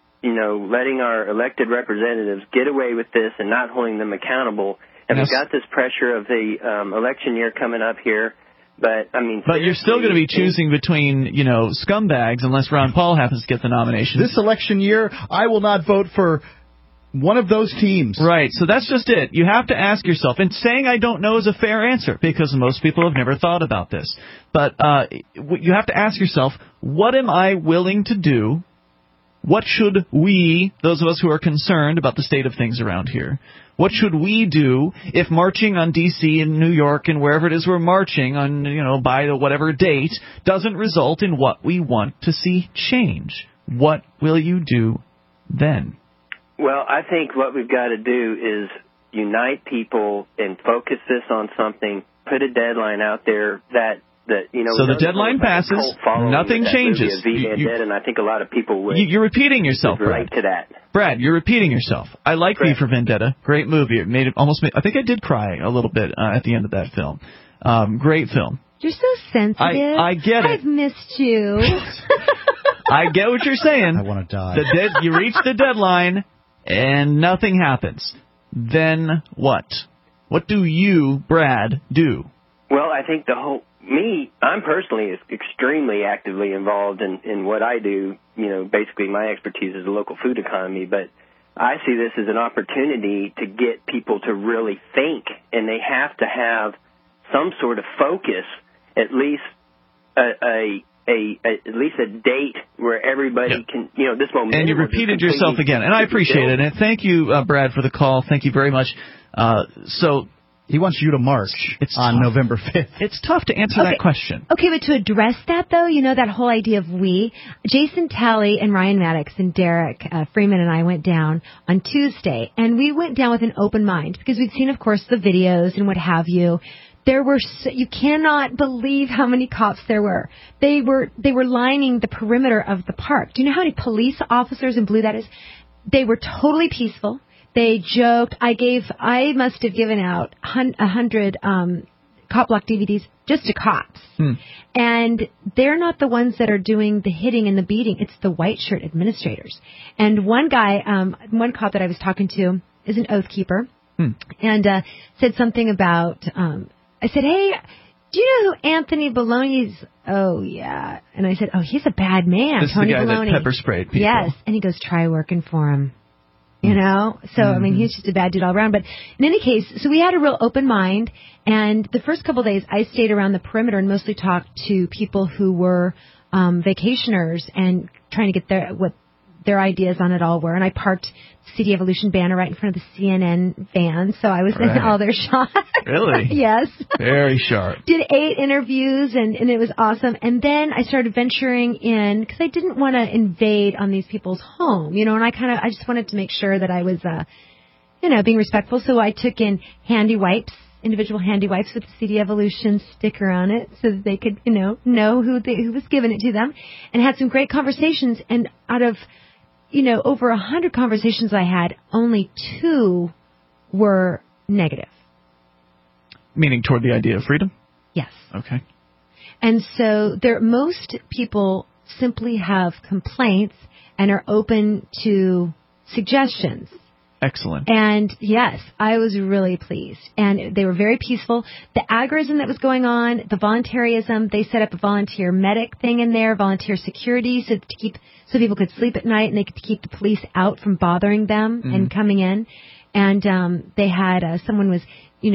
elected representatives get away with this and not holding them accountable. And we've got this pressure of the election year coming up here. But you're still going to be choosing between, scumbags unless Ron Paul happens to get the nomination. This election year, I will not vote for one of those teams. Right, so that's just it. You have to ask yourself, and saying I don't know is a fair answer because most people have never thought about this. But you have to ask yourself, what am I willing to do? What should we, those of us who are concerned about the state of things around here, what should we do if marching on D.C. and New York and wherever it is we're marching on, by whatever date, doesn't result in what we want to see change? What will you do then? Well, I think what we've got to do is unite people and focus this on something, put a deadline out there that so the deadline passes, nothing changes. And I think a lot of people would. You're repeating yourself, relate Brad. to that. Brad, you're repeating yourself. I like V for Vendetta. Great movie. It made it I think I did cry a little bit at the end of that film. Great film. You're so sensitive. I get it. I've missed you. I get what you're saying. I want to die. You reach the deadline and nothing happens. Then what? What do you, Brad, do? Well, I think I'm personally extremely actively involved in what I do. Basically my expertise is the local food economy, but I see this as an opportunity to get people to really think, and they have to have some sort of focus, at least at least a date where everybody can, this momentum. And you repeated yourself again, and I appreciate it. And thank you, Brad, for the call. Thank you very much. So he wants you to march on November 5th. It's tough to answer that question. Okay, but to address that, though, that whole idea of we, Jason Talley and Ryan Maddox and Derek Freeman and I went down on Tuesday, and we went down with an open mind because we'd seen, of course, the videos and what have you. There were you cannot believe how many cops there were. They were lining the perimeter of the park. Do you know how many police officers in blue that is? They were totally peaceful. They joked. I must have given out 100 cop block DVDs just to cops. And they're not the ones that are doing the hitting and the beating. It's the white shirt administrators. And one guy, one cop that I was talking to is an oath keeper and said something about, I said, hey, do you know who Anthony Bologna is? Oh, yeah. And I said, oh, he's a bad man, this Tony is the guy Bologna. that pepper sprayed people. Yes. And he goes, try working for him. You know? So, I mean, he's just a bad dude all around. But in any case, so we had a real open mind. And the first couple of days, I stayed around the perimeter and mostly talked to people who were vacationers and trying to get what their ideas on it all were. And I parked the CD Evolution banner right in front of the CNN van, so I was in all their shots. Really? Yes. Very sharp. Did 8 interviews, and it was awesome. And then I started venturing in, because I didn't want to invade on these people's home, you know, and I just wanted to make sure that I was, being respectful. So I took in handy wipes, individual handy wipes with the CD Evolution sticker on it so that they could, know who was giving it to them, and had some great conversations. And out of over 100 conversations I had, only 2 were negative. Meaning toward the idea of freedom? Yes. Okay. And so most people simply have complaints and are open to suggestions. Excellent. And yes, I was really pleased. And they were very peaceful. The agorism that was going on, the voluntarism, they set up a volunteer medic thing in there, volunteer security, so people could sleep at night and they could keep the police out from bothering them and coming in. And they had someone was,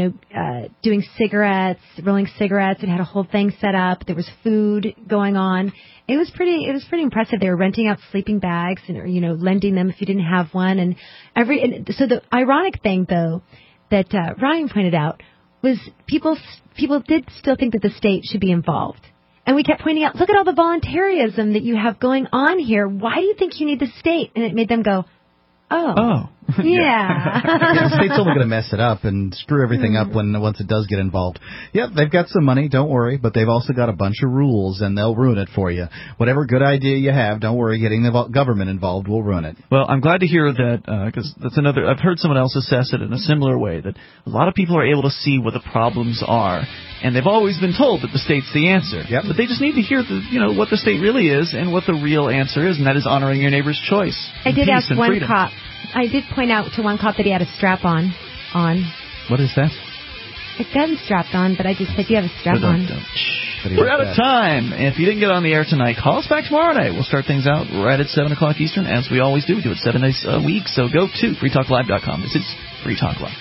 doing cigarettes, rolling cigarettes. It had a whole thing set up. There was food going on. It was pretty impressive. They were renting out sleeping bags and lending them if you didn't have one. And so the ironic thing though that Ryan pointed out was people did still think that the state should be involved. And we kept pointing out, look at all the voluntarism that you have going on here. Why do you think you need the state? And it made them go, oh. Yeah. The state's only going to mess it up and screw everything up once it does get involved. Yep, they've got some money, don't worry, but they've also got a bunch of rules, and they'll ruin it for you. Whatever good idea you have, don't worry, getting the government involved will ruin it. Well, I'm glad to hear that, because that's another, I've heard someone else assess it in a similar way, that a lot of people are able to see what the problems are. And they've always been told that the state's the answer. Yep. But they just need to hear what the state really is and what the real answer is, and that is honoring your neighbor's choice. I did ask one freedom. cop. I did point out to one cop that he had a strap on. What is that? A gun strapped on, but I just said, do you have a strap on? We're out of time. If you didn't get on the air tonight, call us back tomorrow night. We'll start things out right at 7 o'clock Eastern, as we always do. We do it 7 days a week, so go to freetalklive.com. This is Free Talk Live.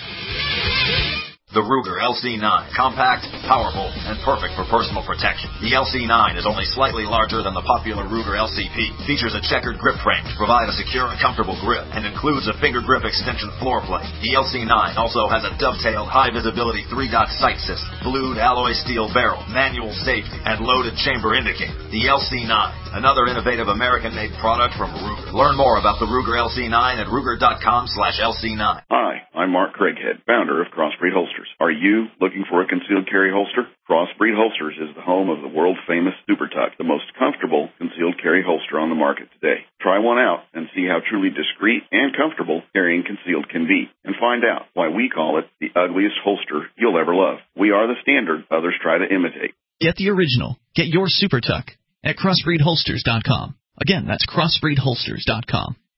The Ruger LC9, compact, powerful, and perfect for personal protection. The LC9 is only slightly larger than the popular Ruger LCP, features a checkered grip frame to provide a secure and comfortable grip, and includes a finger grip extension floor plate. The LC9 also has a dovetailed high-visibility 3-dot sight system, blued alloy steel barrel, manual safety, and loaded chamber indicator. The LC9, another innovative American-made product from Ruger. Learn more about the Ruger LC9 at Ruger.com/LC9. Hi, I'm Mark Craighead, founder of Crossbreed Holsters. Are you looking for a concealed carry holster? Crossbreed Holsters is the home of the world-famous Super Tuck, the most comfortable concealed carry holster on the market today. Try one out and see how truly discreet and comfortable carrying concealed can be, and find out why we call it the ugliest holster you'll ever love. We are the standard others try to imitate. Get the original. Get your Super Tuck at crossbreedholsters.com. Again, that's crossbreedholsters.com.